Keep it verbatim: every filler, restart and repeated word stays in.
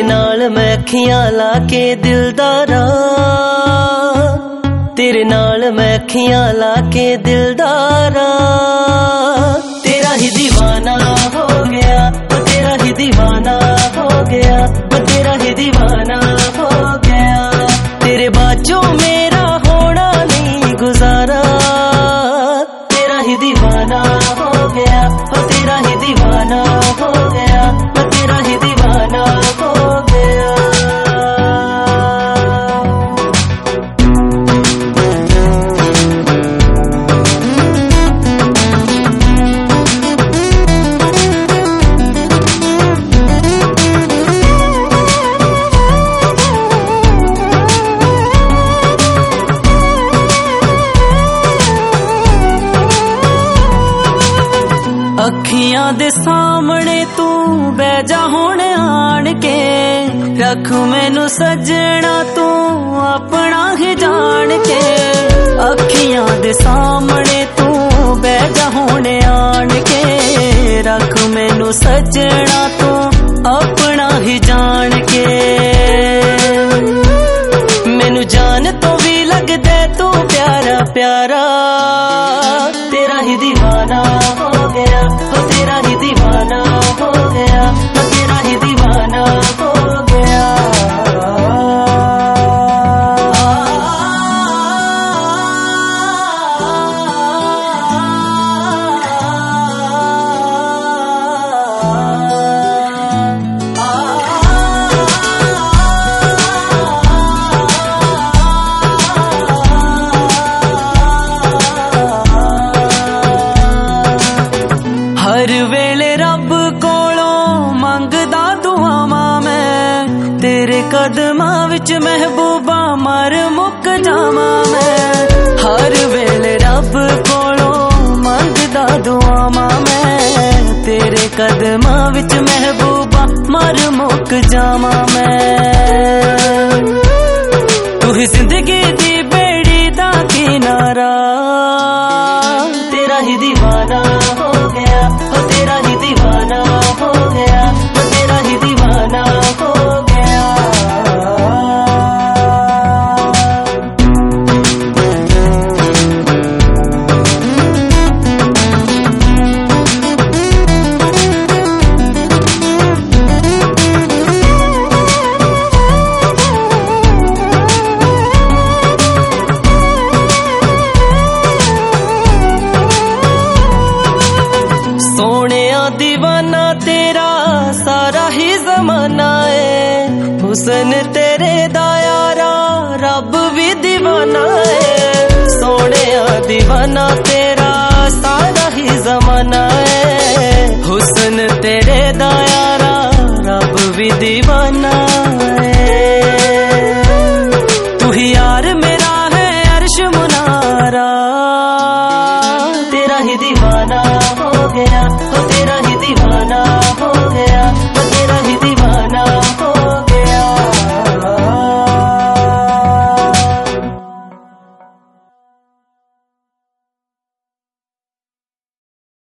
नाल मैं अखियां लाके दिलदारा, तेरे नाल मैं अखियां लाके दिलदारा, तेरा ही दीवाना हो गया, वो तेरा ही दीवाना हो गया, वो तेरा ही दीवाना हो गया, तेरे बाजों मेरा होना नहीं गुजारा, तेरा ही दीवाना हो गया, वो तेरा ही दीवाना हो गया, वो तेरा ही दीवाना हो गया। अखियां दे सामने तू बह जा हुण आन के, रख मैनू सजना तू अपना ही जान के, अखियां दे सामने तू बह जा हुण आन के, रख मैनू सजना तू अपना ही जान के, मैनू जान तो भी लगदे तू प्यारा प्यारा, तेरा ही दीवाना हो गया, वो तेरा ही दीवाना हो गया, वो तेरा ही दीवाना हो गया। हर वेले रब कोलों मंगदा दुआवां मैं, तेरे कदमां विच महबूबा मर मुक जावां मैं, हर वेले रब कोलों मंगदा दुआवां मैं, तेरे कदमां विच महबूबा मर मुक जावां मैं, तू ही जिंदगी दी बेड़ी दा किनारा, तेरा ही दीवाना हो गया, वो तेरा ही दीवाना हो गया, वो तेरा ही दीवाना हो गया। दीवाना तेरा सारा ही जमाना है, हुसन तेरे दा यारा रब भी दीवाना है, सोने दीवाना तेरा सारा ही जमाना है, हुसन तेरे दा यारा रब भी दीवाना